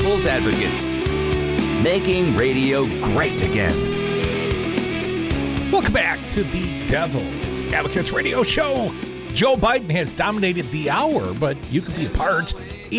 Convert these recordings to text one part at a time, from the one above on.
Devil's Advocates, making radio great again. Welcome back to the Devil's Advocates radio show. Joe Biden has dominated the hour, but you can be a part.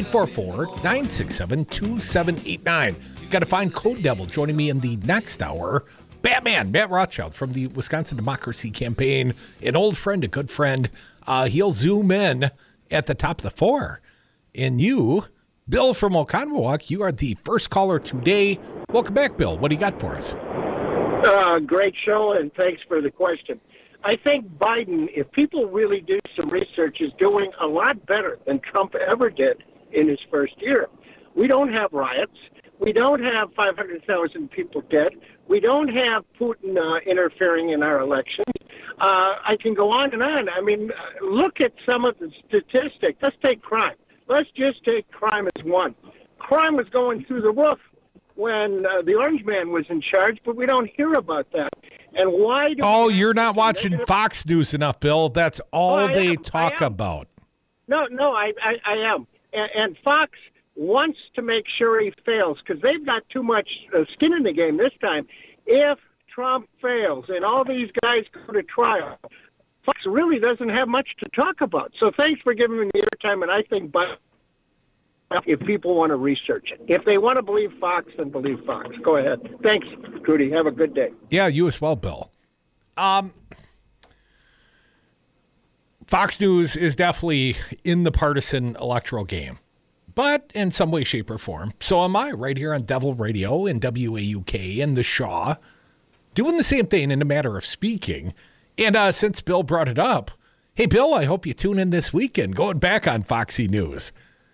844-967-2789. Got to find Code Devil joining me in the next hour. Batman, Matt Rothschild from the Wisconsin Democracy Campaign, an old friend, a good friend. He'll zoom in at the top of the 4. And you, Bill from Oconomowoc, you are the first caller today. Welcome back, Bill. What do you got for us? Great show, and thanks for the question. I think Biden, if people really do some research, is doing a lot better than Trump ever did in his first year. We don't have riots. We don't have 500,000 people dead. We don't have Putin interfering in our elections. I can go on and on. I mean, look at some of the statistics. Let's take crime. Let's just take crime as one. Crime was going through the roof when the Orange Man was in charge, but we don't hear about that. And why do you're not watching Fox News enough, Bill. That's all they talk about. No, I am. And Fox wants to make sure he fails because they've got too much skin in the game this time. If Trump fails and all these guys go to trial, Fox really doesn't have much to talk about. So thanks for giving me the airtime, and I think if people want to research it. If they want to believe Fox, then believe Fox. Go ahead. Thanks, Trudy. Have a good day. Yeah, you as well, Bill. Fox News is definitely in the partisan electoral game, but in some way, shape, or form. So am I right here on Devil Radio and WAUK and the Shaw, doing the same thing in a matter of speaking. And since Bill brought it up, hey, Bill, I hope you tune in this weekend, going back on Foxy News.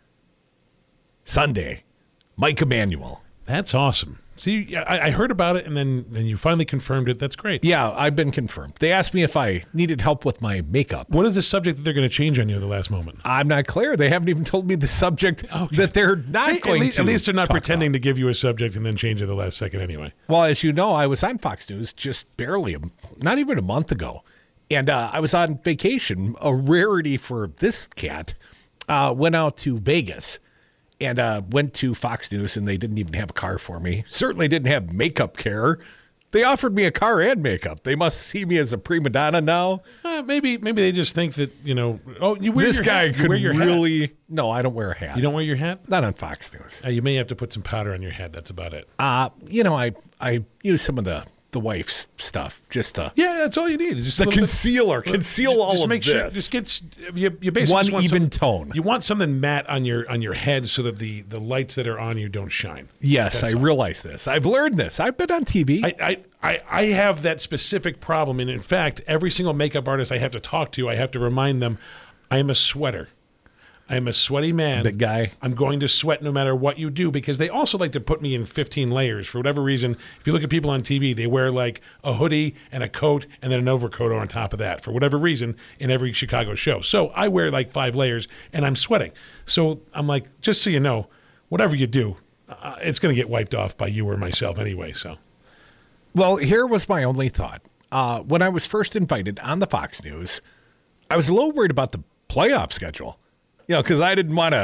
Sunday, Mike Emanuel. That's awesome. See, I heard about it, and then you finally confirmed it. That's great. Yeah, I've been confirmed. They asked me if I needed help with my makeup. What is the subject that they're going to change on you at the last moment? I'm not clear. They haven't even told me the subject that they're not going to. At least they're not pretending about. to give you a subject and then change it at the last second anyway. Well, as you know, I was on Fox News just barely, not even a month ago. And I was on vacation, a rarity for this cat. Went out to Vegas. And went to Fox News, and they didn't even have a car for me. Certainly didn't have makeup care. They offered me a car and makeup. They must see me as a prima donna now. Maybe they just think that, you wear this your guy hat. could wear your really. Hat. No, I don't wear a hat. You don't wear your hat? Not on Fox News. You may have to put some powder on your head. That's about it. I use some of the wife's stuff. Just that's all you need. Just the concealer. Conceal all just of make this. Sure, just get you basically one just want even tone. You want something matte on your head so that the lights that are on you don't shine. Yes, that's I realize this. I've learned this. I've been on TV. I have that specific problem, and in fact, every single makeup artist I have to talk to, I have to remind them, I am a sweater. I am a sweaty man. Big guy. I'm going to sweat no matter what you do, because they also like to put me in 15 layers. For whatever reason, if you look at people on TV, they wear like a hoodie and a coat and then an overcoat on top of that, for whatever reason, in every Chicago show. So I wear like 5 layers, and I'm sweating. So I'm like, just so you know, whatever you do, it's going to get wiped off by you or myself anyway. So, well, here was my only thought. When I was first invited on the Fox News, I was a little worried about the playoff schedule. Because I didn't want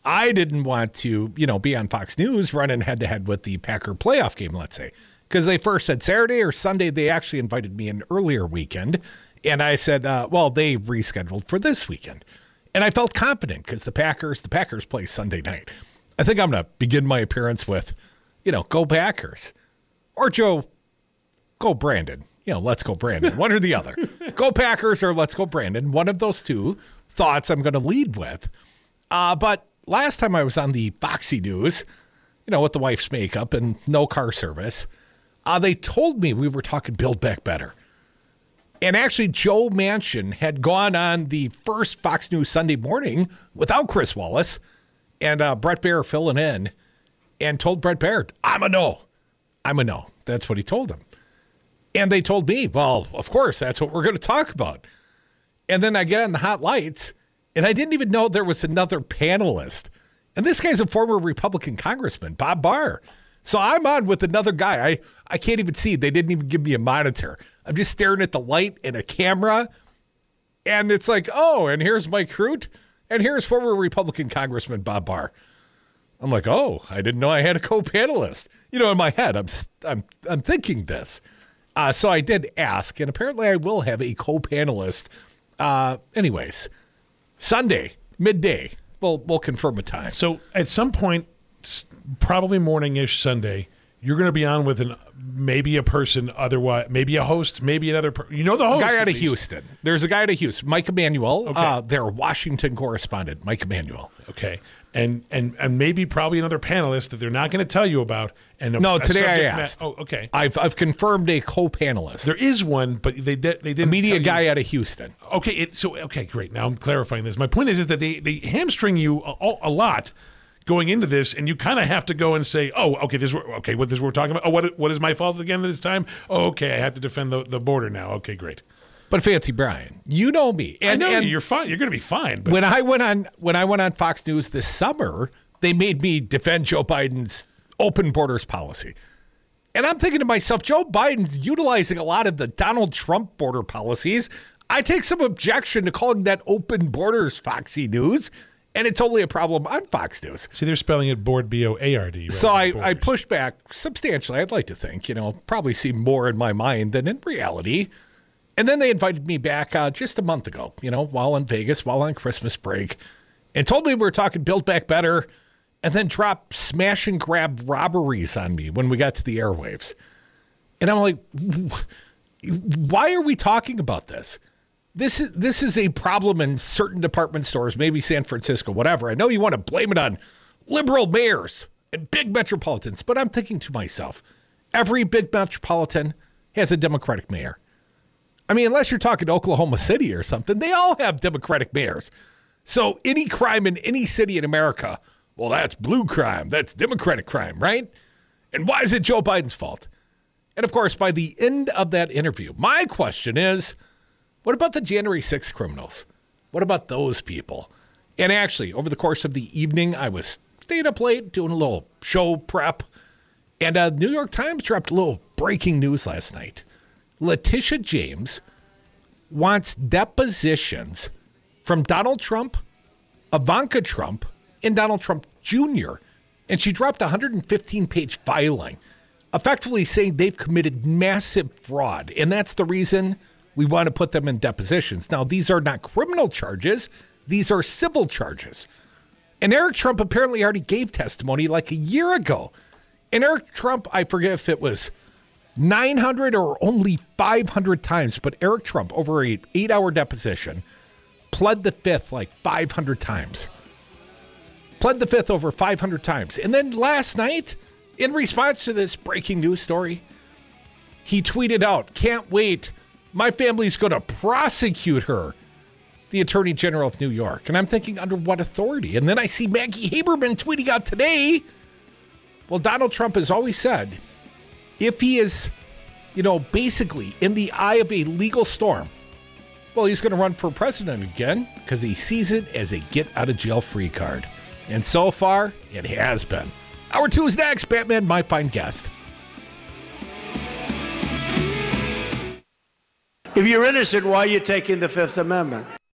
to, be on Fox News running head to head with the Packer playoff game, let's say, because they first said Saturday or Sunday. They actually invited me an earlier weekend. And I said, they rescheduled for this weekend. And I felt confident because the Packers play Sunday night. I think I'm going to begin my appearance with, go Packers, or Joe, go Brandon. Let's go Brandon, one or the other. Go Packers or let's go Brandon. One of those two thoughts I'm going to lead with. But last time I was on the Foxy News, with the wife's makeup and no car service, they told me we were talking Build Back Better. And actually, Joe Manchin had gone on the first Fox News Sunday morning without Chris Wallace and Bret Baier filling in and told Bret Baier, I'm a no. That's what he told him. And they told me, well, of course, that's what we're going to talk about. And then I get on the hot lights, and I didn't even know there was another panelist. And this guy's a former Republican congressman, Bob Barr. So I'm on with another guy. I can't even see. They didn't even give me a monitor. I'm just staring at the light and a camera. And it's like, oh, and here's Mike Root, and here's former Republican Congressman Bob Barr. I'm like, oh, I didn't know I had a co-panelist. In my head, I'm thinking this. So I did ask, and apparently I will have a co-panelist. Anyways, Sunday, midday, we'll confirm a time. So at some point, probably morning-ish Sunday, you're going to be on with maybe a person, otherwise, maybe a host, maybe another person. The host. A guy out of Houston. There's a guy out of Houston, Mike Emanuel, Okay. their Washington correspondent, Mike Emanuel. Okay. And maybe probably another panelist that they're not going to tell you about. No, today I asked. Okay. I've confirmed a co-panelist. There is one, but they didn't. A media tell you. guy out of Houston. Okay. Okay, great. Now I'm clarifying this. My point is that they hamstring you a lot going into this, and you kind of have to go and say, "Oh, okay, what we're talking about? Oh, what is my fault again this time? Oh, okay, I have to defend the border now. Okay, great." But Fancy Brian, you know me. And I know you're fine. You're going to be fine. But when I went on Fox News this summer, they made me defend Joe Biden's open borders policy. And I'm thinking to myself, Joe Biden's utilizing a lot of the Donald Trump border policies. I take some objection to calling that open borders Foxy News, and it's only a problem on Fox News. See, they're spelling it board, B-O-A-R-D. So I pushed back substantially, I'd like to think, probably see more in my mind than in reality. And then they invited me back just a month ago, while in Vegas, while on Christmas break, and told me we were talking Build Back Better, and then dropped smash and grab robberies on me when we got to the airwaves. And I'm like, why are we talking about this? This is a problem in certain department stores, maybe San Francisco, whatever. I know you want to blame it on liberal mayors and big metropolitans, but I'm thinking to myself, every big metropolitan has a Democratic mayor. I mean, unless you're talking Oklahoma City or something, they all have Democratic mayors. So any crime in any city in America, well, that's blue crime. That's Democratic crime, right? And why is it Joe Biden's fault? And of course, by the end of that interview, my question is, what about the January 6th criminals? What about those people? And actually, over the course of the evening, I was staying up late doing a little show prep. And New York Times dropped a little breaking news last night. Letitia James wants depositions from Donald Trump, Ivanka Trump, and Donald Trump Jr. And she dropped a 115-page filing, effectively saying they've committed massive fraud. And that's the reason we want to put them in depositions. Now, these are not criminal charges. These are civil charges. And Eric Trump apparently already gave testimony like a year ago. And Eric Trump, I forget if it was 900 or only 500 times, but Eric Trump, over an 8-hour deposition, pled the fifth like 500 times. Pled the fifth over 500 times. And then last night, in response to this breaking news story, he tweeted out, "Can't wait. My family's going to prosecute her," the Attorney General of New York. And I'm thinking, under what authority? And then I see Maggie Haberman tweeting out today, well, Donald Trump has always said, if he is, basically in the eye of a legal storm, well, he's going to run for president again because he sees it as a get-out-of-jail-free card. And so far, it has been. Hour 2 is next. Batman, my fine guest. If you're innocent, why are you taking the Fifth Amendment?